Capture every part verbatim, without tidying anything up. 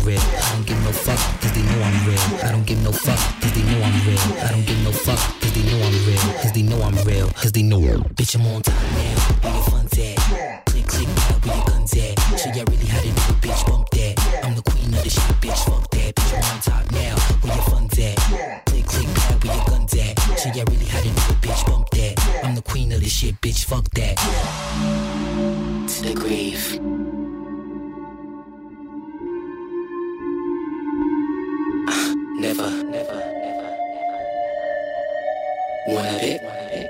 real. I don't give no fuck, cause they know I'm real. I don't give no fuck, cause they know I'm real. I don't give no fuck, cause they know I'm real. Cause they know I'm real, cause they know. Bitch, I'm on top now, where your fun's at? Click, click, now, where your guns at? Show ya really how to do it, bitch, bump that. I'm the queen of the shit, bitch, fuck that. Bitch, I'm on top now, where your fun's at? Click, click, now, where your guns at? Show ya really how to do it, bitch, bump that. I'm the queen of the shit, bitch, fuck that. To the grave. Never, never, never, never. One of it.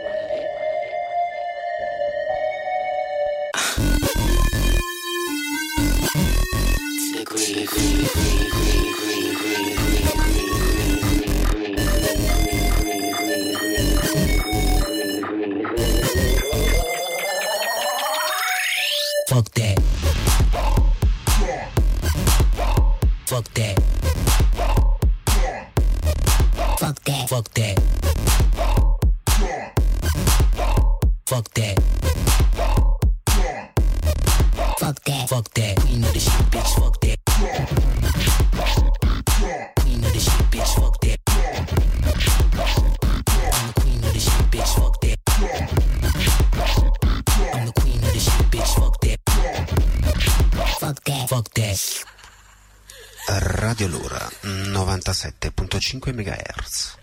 To the grave, grave, grave, grave, grave, grave, fuck that. Fuck that. Fuck that. Fuck that. Fuck that. Fuck that. Fuck that. Queen of the shit, bitch. Fuck that. Queen of the shit, bitch. Fuck that. I'm the queen of the shit, bitch. Fuck that. I'm the queen of the shit, bitch. Fuck that. Fuck that. Fuck that. Radio Lura novantasette virgola cinque megahertz.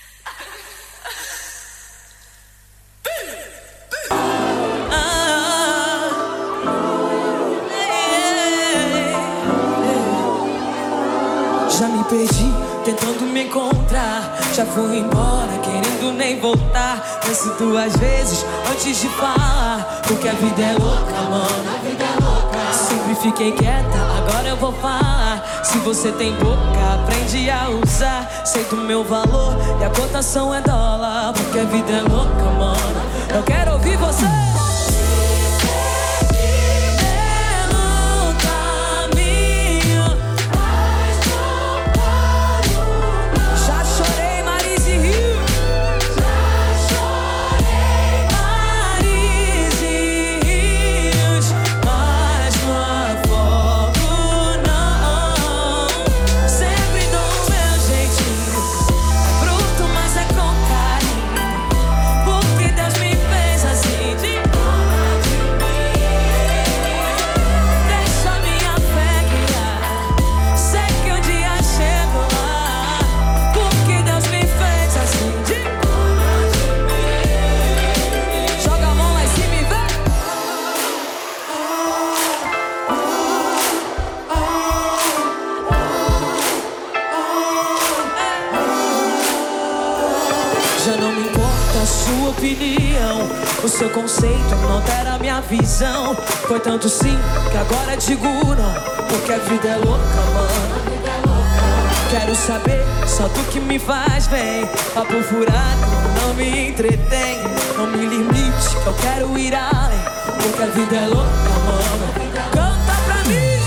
Já me perdi tentando me encontrar. Já fui embora querendo nem voltar. Penso duas vezes antes de falar, porque a vida é louca, mano. A vida é louca. Sempre fiquei quieta, agora eu vou falar. Se você tem boca, aprende a usar. Sei do meu valor e a cotação é dólar, porque a vida é louca, mano. Eu quero ouvir você. O seu conceito não altera minha visão. Foi tanto sim que agora digo não, porque a vida é louca, mano. Quero saber só do que me faz bem. Papo furado não me entretém. Não me limite que eu quero ir além, porque a vida é louca, mano. Canta pra mim.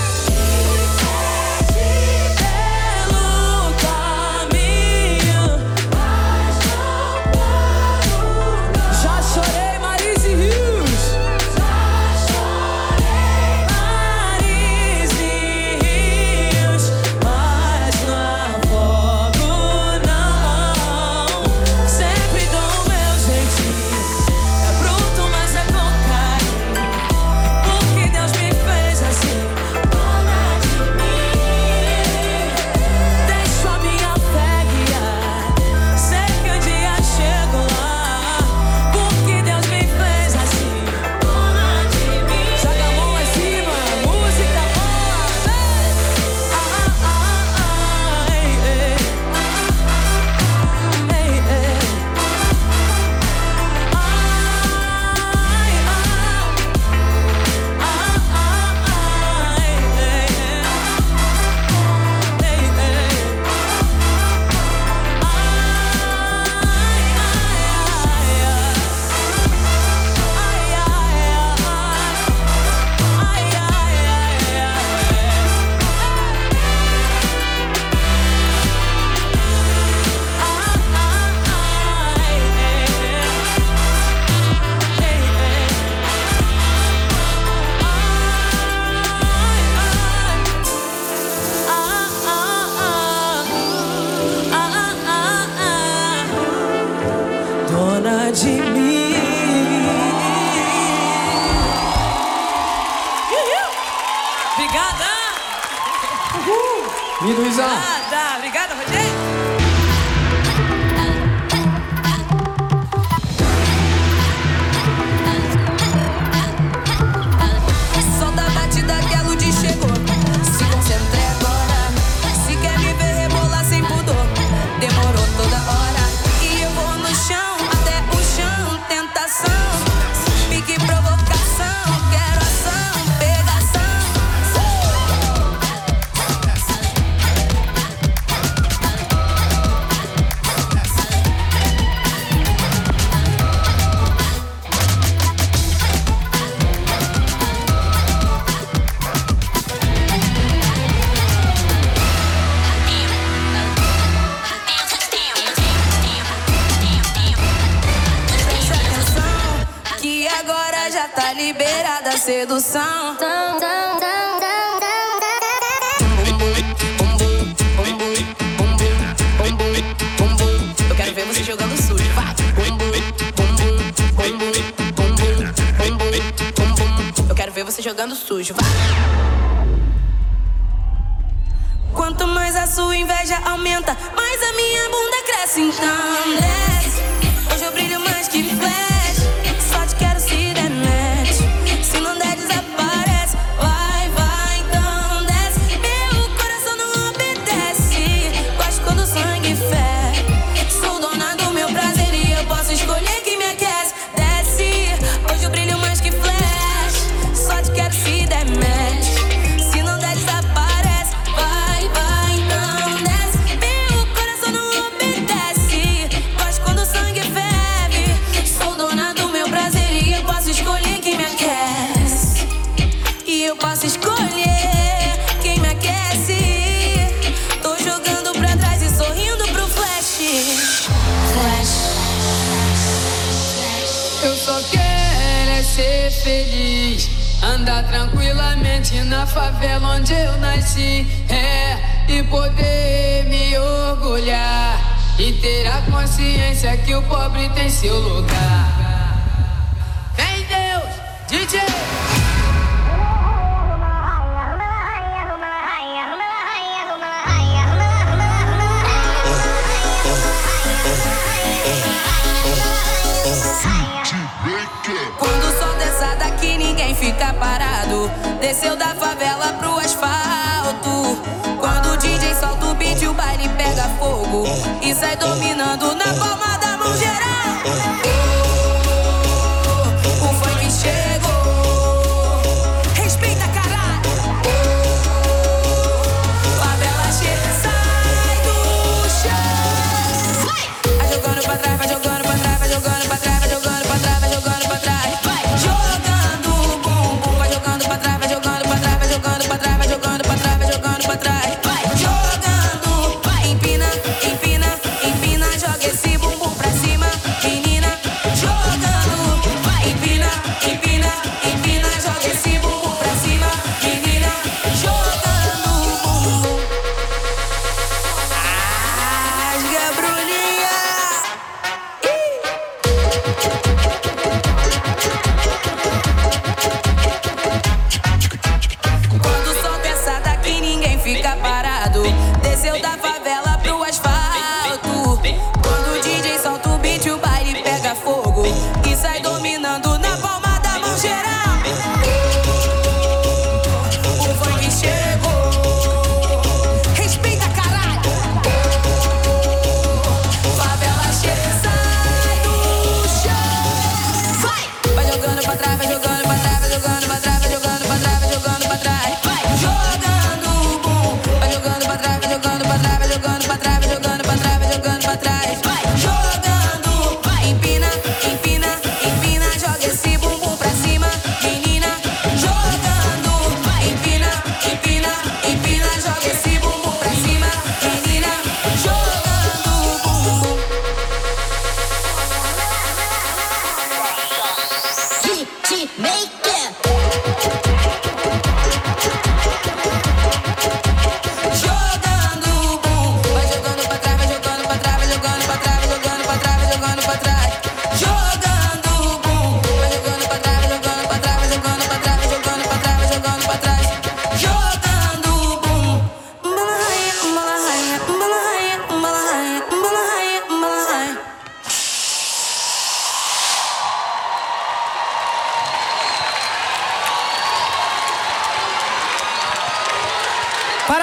Deus me Uh! Lindo, Luizão. Ah, tá. Obrigada, Rogério. Solta a batida que a Lud chegou. Se concentre agora. Se quer me ver rebolar sem pudor, demorou toda hora. E eu vou no chão, até o chão. Tentação, pique provocação. Quero ação, pegação. Agora já tá liberada a sedução. Eu quero ver você jogando sujo. Vai. Eu quero ver você jogando sujo. Vai. Quanto mais a sua inveja aumenta, mais a minha bunda cresce. Então desce. Hoje eu brilho mais que flash. Só te quero se der match. Se não der, desaparece. Vai, vai, então desce. Meu coração não obedece. Gosto quando o sangue ferve. Sou dona do meu prazer e eu posso escolher quem me aquece. Desce, hoje eu brilho mais que flash. Só te quero se der match. Se não der, desaparece. Vai, vai, então desce. Meu coração não obedece. Gosto quando o sangue ferve. Sou dona do meu prazer e eu posso escolher quem me aquece. E eu posso escolher quem me aquece. Tô jogando pra trás e sorrindo pro flash. Flash. Eu só quero é ser feliz, andar tranquilamente na favela onde eu nasci, é, e poder me orgulhar e ter a consciência que o pobre tem seu lugar. Vem Deus, D J! Quando o sol dessa daqui ninguém fica parado. Desceu da favela pro asfalto. Quando o D J solta o beat, o baile pega fogo e sai dominando na palma da mão geral. Oh, o funk chegou. Respeita, caralho. Oh, favela chega, sai do chão. Vai jogando pra trás, vai jogando pra trás, vai jogando pra trás, vai jogando pra trás, vai jogando pra trás. Vai jogando o bumbum, vai jogando pra trás, vai jogando pra trás, vai jogando pra trás, vai jogando pra trás, vai jogando pra trás. Vai jogando, vai empina, empina, empina, joga esse bumbum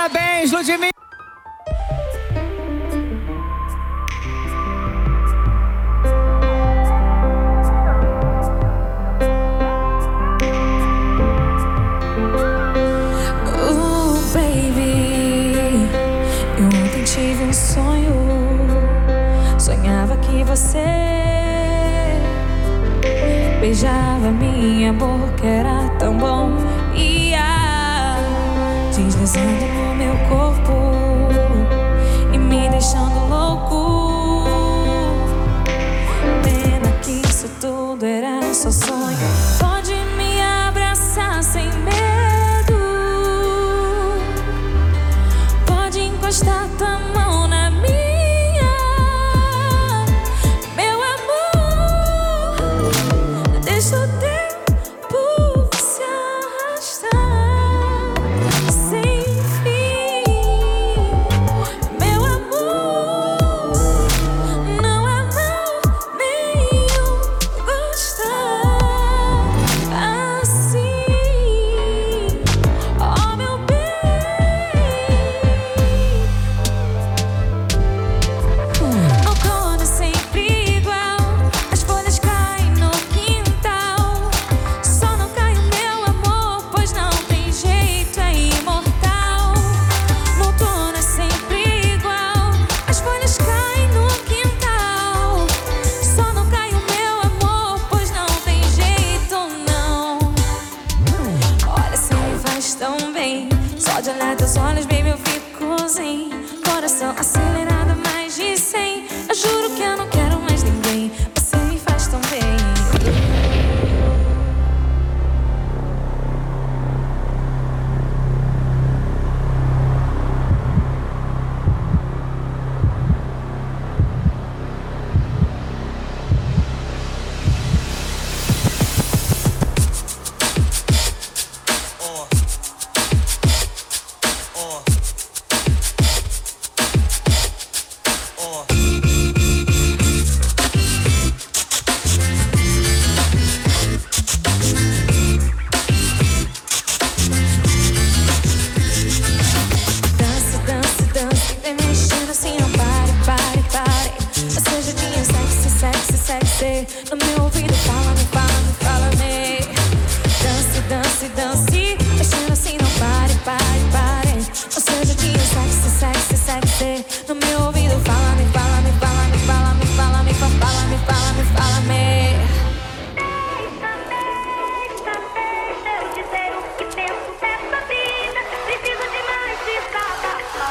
Parabéns, Ludmilla! Uh, baby, eu ontem tive um sonho. Sonhava que você beijava minha boca, era tão bom. Ia deslizando no meu corpo e me deixando louco. Pena que isso tudo era só sonho. Pode me abraçar sem medo, pode encostar tua mão na minha. Meu amor, deixa o tempo se arrastar sem fim. Meu amor, não é mal nenhum gostar assim. Oh, meu bem, outono é sempre igual, as folhas caem no quintal. Só não cai o meu amor, pois não tem jeito, é imortal. No outono é sempre igual, as folhas caem no quintal. Só não cai o meu amor, pois não tem jeito, não. Olha, se me faz tão bem, só de olhar teus olhos, baby, eu fico zen. Coração acelerado a mais de cem. Eu juro que eu não quero mais ninguém, você me faz tão bem. Dança, dança, dança, vem mexendo assim, não pare, pare, pare. Você já tinha sexy, sexy, sexy no meu ouvido, fala-me, fala-me, fala-me. Dance, dance, dance, mexendo assim, não pare, pare, pare. Você já tinha sexy, sexy, sexy no meu ouvido, fala-me, fala-me, fala-me, fala-me, fala-me, fala-me, fala-me, fala-me. Eu dizer o que penso dessa vida, preciso demais desabafar.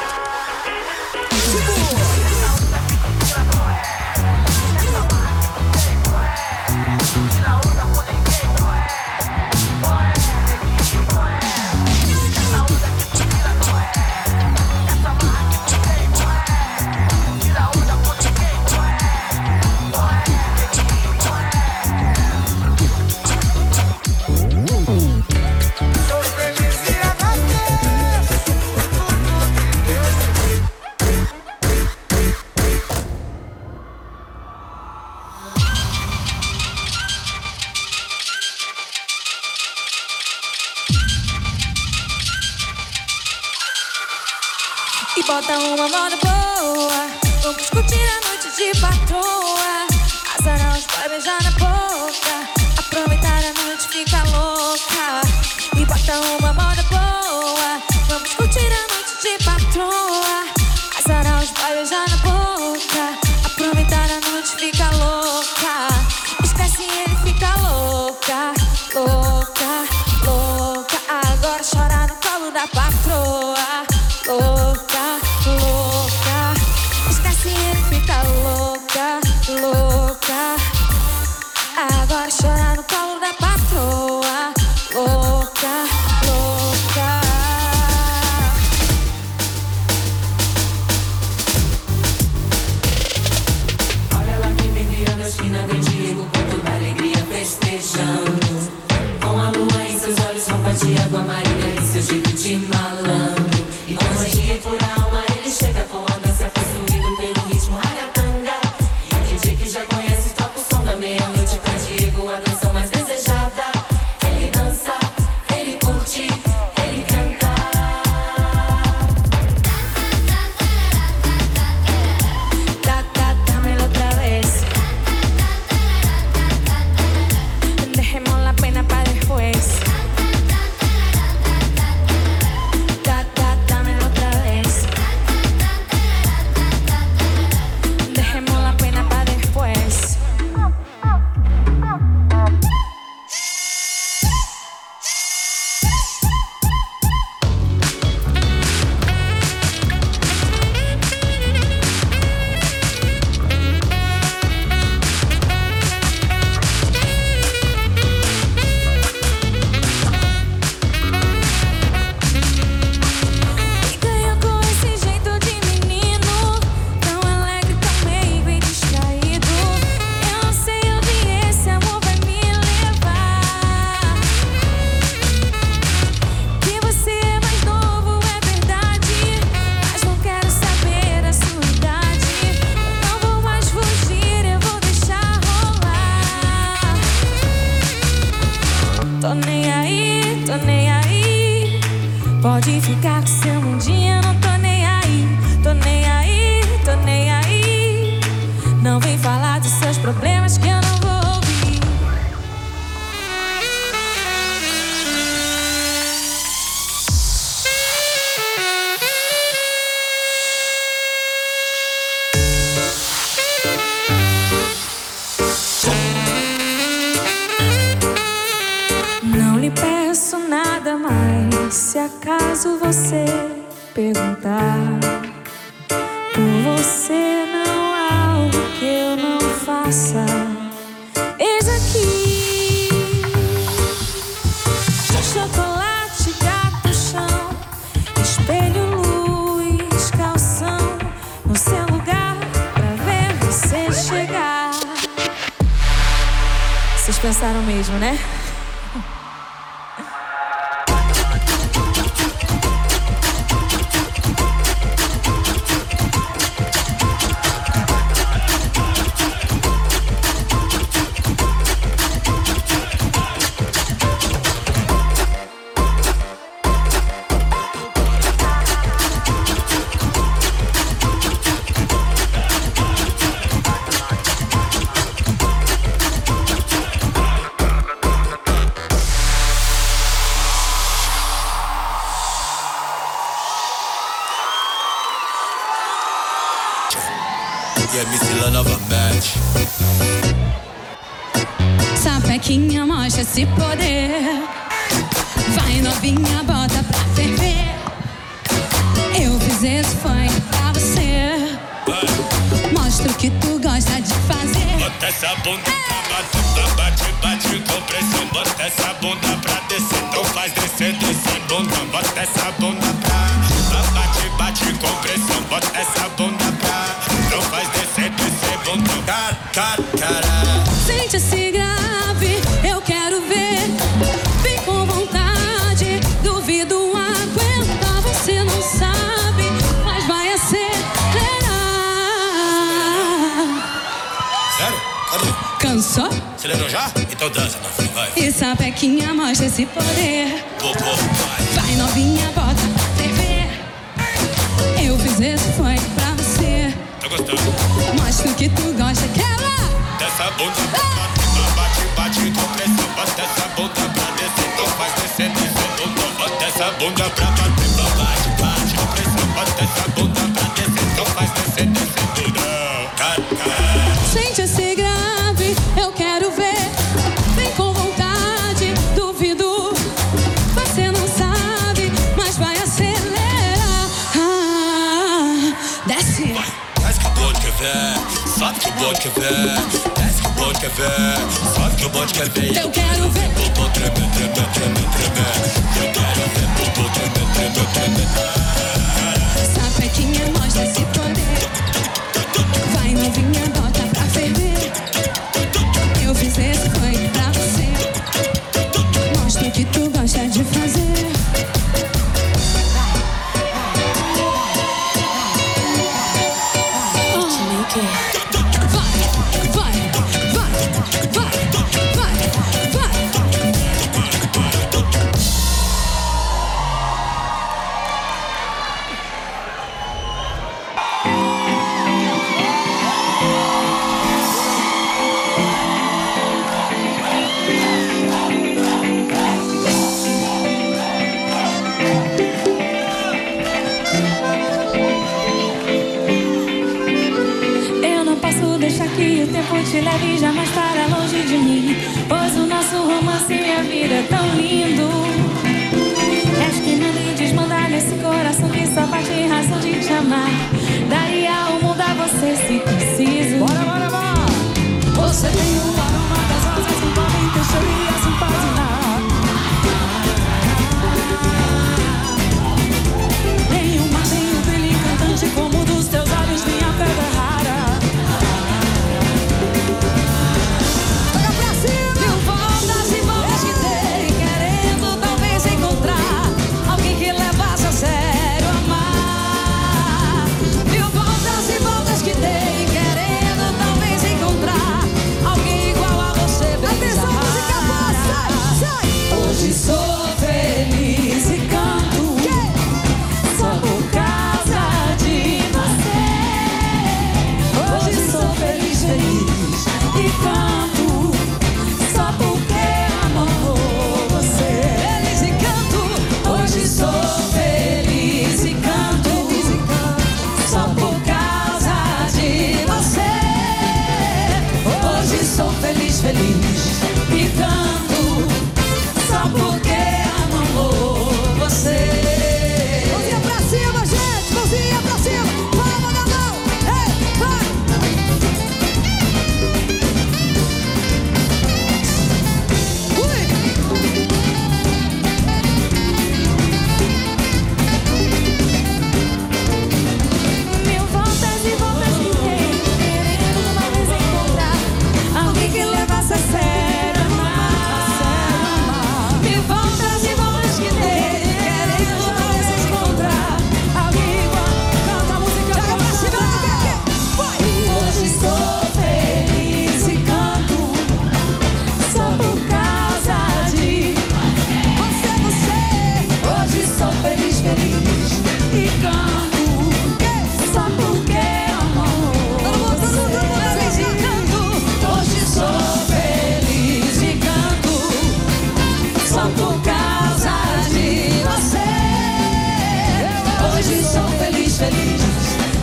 E bota uma moda boa, vamos curtir a noite de patroa. Azarar os pais, beijar na boca, aproveitar a noite, fica louca. E bota uma moda boa, vamos curtir a noite de patroa. Azarar os pais, beijar na boca, aproveitar a noite, fica louca. Esquece ele, fica louca, louca, louca. Agora chora no colo da patroa, louca, louca. Esquece ele, fica louca, louca. Agora chora no colo da patroa, louca, louca. Olha lá quem vem virando a esquina, vem Diego com toda alegria festejando. Com a lua em seus olhos, simpatia com a Marília e seu jeito de malandro. E com magia por alma ele chega com a dança possuído pelo ritmo ragatanga. E quem diz que já conhece toca o som da meia-noite pra Diego, a dança mais desejada. Ele dança, ele curte, ele canta. tentar. Por você não há algo que eu não faça. Eis aqui chocolate, gato, chão, espelho, luz, calção, no seu lugar pra ver você chegar. Vocês pensaram mesmo, né? Sapequinha, mostra esse poder. Vai novinha, bota pra ferver. Eu fiz esse funk pra você. Mostra o que tu gosta de fazer. Bota essa bunda pra bater, bate, bate com pressão. Bota essa bunda pra descer, então faz descer, descer bunda. Bota essa bunda pra bate, bate com pressão. Bota essa bunda pra, então faz descer, descer bunda. Cara, cara, cara. Sente esse grave, eu quero ver. Vem com vontade, duvido aguentar. Você não sabe, mas vai acelerar. Sério? Cadê? Cansou? Acelerou já? Então dança, meu filho, vai. E sapequinha, mostra esse poder. Vou, vou, vai. Vai novinha, bota pra ferver. Eu fiz esse funk pra você. Tá gostando? Mostra o que tu gosta, quebra! Dessa bunda pra bater, bate, bate com pressão. Bota essa bunda pra descer, então faz descer, descer bunda. Bota essa bunda pra bater, bate, bate com pressão. Bota essa bunda pra descer, então faz descer, descer bunda. Cara, cara. Sente esse grave, eu quero ver. Vem com vontade, duvido. Você não sabe, mas vai acelerar. Ah, desce. Vai, desce que o bonde quer ver. Sobe que o bonde quer ver. Desce que o bonde quer ver. Sobe que o bonde quer ver. Eu quero ver. Bumbum tremer, tremer, tremer, tremer. Eu quero ver bumbum tremer, tremer, tremer. Sapequinha, mostra esse poder. Vai novinha, bota pra ferver. Eu fiz esse funk pra você. Mostra o que tu gosta de fazer. Que o tempo te leve jamais para longe de mim, pois o nosso romance e a vida é tão lindo. És que me desmandar nesse coração que só bate em razão de te amar. Daria o mundo a você se preciso. Bora, bora, bora! Você tem o aroma das rosas que envolvem teu cheiro e assim pode dar. Tem um mar, tem um brilho encantante como dos teus olhos, minha pedra rara. Querendo talvez encontrar alguém que levasse a sério amar.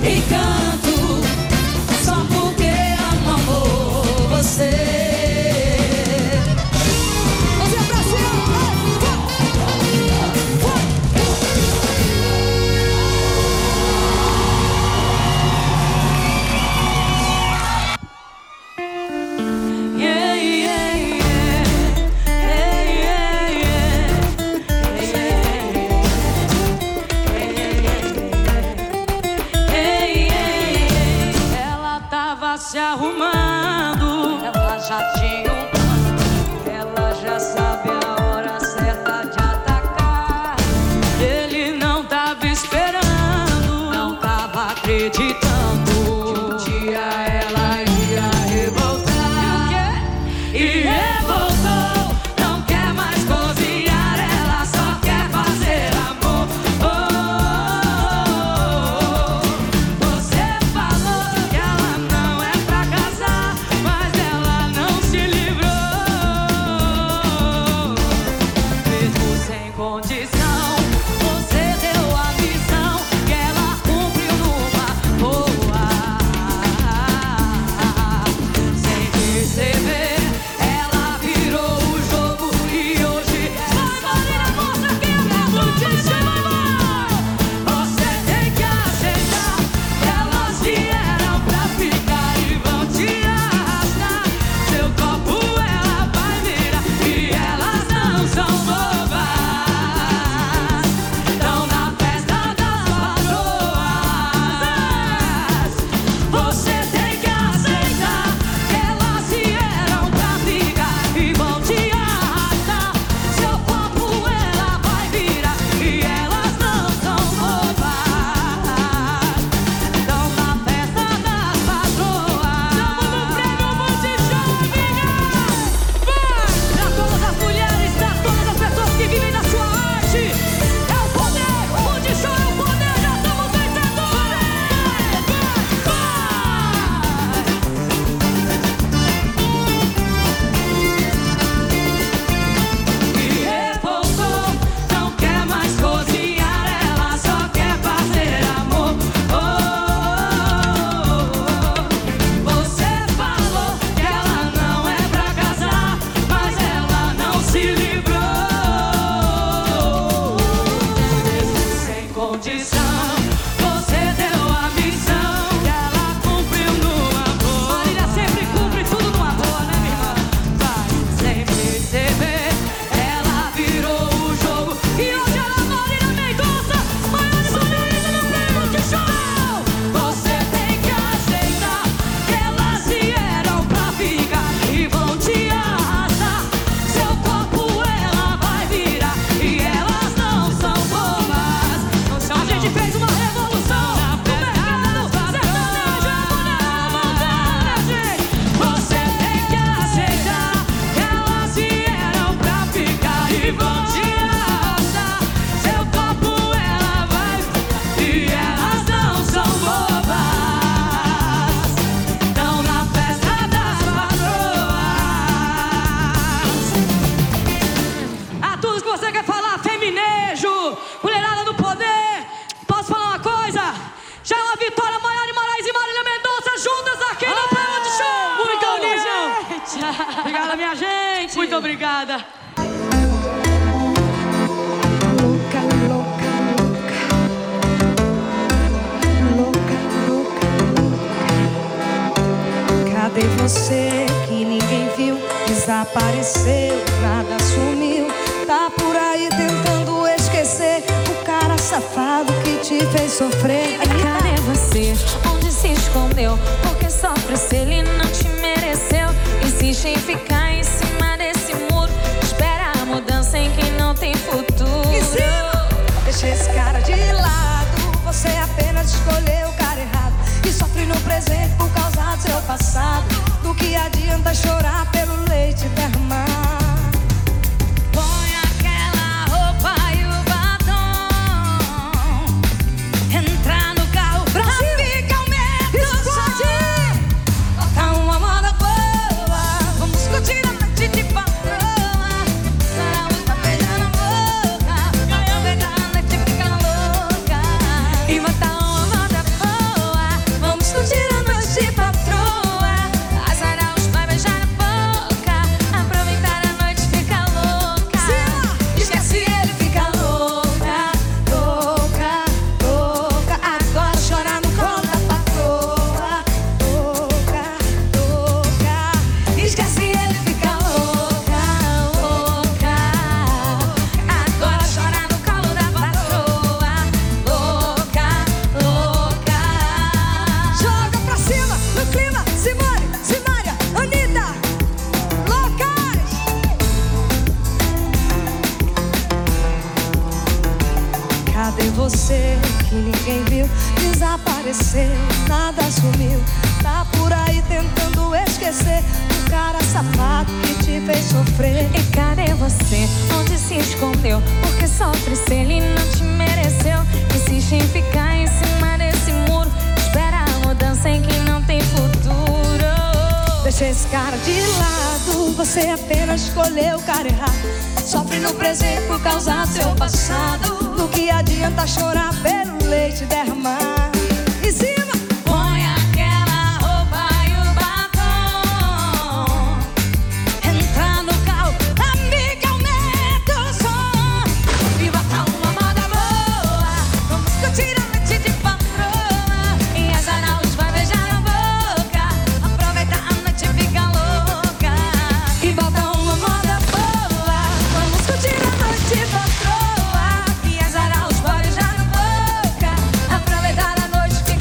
e canto só porque amo amor você. Se arrumando, ela já tinha um plano, ela já sabe a hora certa de atacar. Ele não tava esperando, não tava acreditando que um dia ela ia revoltar. E o quê? E revoltou, não quer mais cozinhar, ela só quer fazer amor. Oh, oh, oh, oh. Você falou que ela não é pra casar, mas ela não se livrou. Mesmo sem condição, você deu a visão que ela cumpriu numa boa. Sem perceber, ela virou o jogo e hoje vai valer. Mostra quem é mesmo de chamar. Você tem que aceitar que elas vieram pra ficar e vão te arrastar. Seu copo ela vai virar e elas não são bobas. Estão na festa das patroas. Você tem que aceitar que elas vieram pra ficar e vão te arrastar. Seu copo ela vai virar e elas não são bobas. Estão na festa das patroas. Estamos no prêmio Multishow, amiga! Vai! Pra todas as mulheres, pra todas as pessoas que vivem da sua arte. É o poder, o Multishow é o poder, já somos vencedores! Vai! E revoltou, não quer mais cozinhar, ela só quer fazer amor. Oh, oh, oh. Você falou que ela não é pra casar, mas ela não se livrou. Mesmo sem condição, você deu a missão que ela cumpriu no amor. Marília sempre cumpre tudo no amor, né, minha irmã? Vai, sem perceber, ela virou o jogo e hoje ela mora na Mendonça, maior Marília no prêmio Multishow. Você tem que aceitar que elas vieram pra ficar e vão te arrastar. Seu copo ela vai virar e elas não são bobas. Não são, a gente fez uma revolução no mercado sertanejo, gente. Você tem que aceitar que elas vieram pra ficar e vão te arrastar. Seu copo ela vai virar e elas não são bobas. Estão na festa das patroas. A tudo que você quer falar, feminejo, mulherada do poder. Posso falar uma coisa? Chama Vitória, Maiara Moraes e Marília Mendonça juntas aqui no prêmio Multishow. Muito união. Obrigada, minha gente. Muito obrigada. Louca, louca, louca, louca, louca. Cadê você que ninguém viu? Desapareceu, nada sumiu. Tá por aí tentando esquecer o cara safado que te fez sofrer. Cadê você? Onde se escondeu? Porque sofre se ele não te mereceu. Insiste em ficar em cima desse muro. Espera a mudança em quem não tem futuro. Em cima! Deixa esse cara de lado. Você apenas escolheu o cara errado e sofre no presente por causa do seu passado. Do que adianta chorar pelo leite derramado? Põe aquela roupa e o batom. Entrar no carro pra ficar o medo. Explode! Toca uma moda boa. Vamos curtir a noite de patroa. Sarau tá beijando a boca. Vai pegar a noite ficando louca. E matar uma moda boa. sumiu, desapareceu, nada sumiu. Tá por aí tentando esquecer o cara safado que te fez sofrer. E cadê você? Onde se escondeu? Porque sofre se ele não te mereceu. Insiste em ficar em cima desse muro, espera a mudança em quem não tem futuro. Deixa esse cara de lado, você apenas escolheu o cara errado. Sofre no presente por causa do seu passado. Do que adianta chorar pelo leite derramado?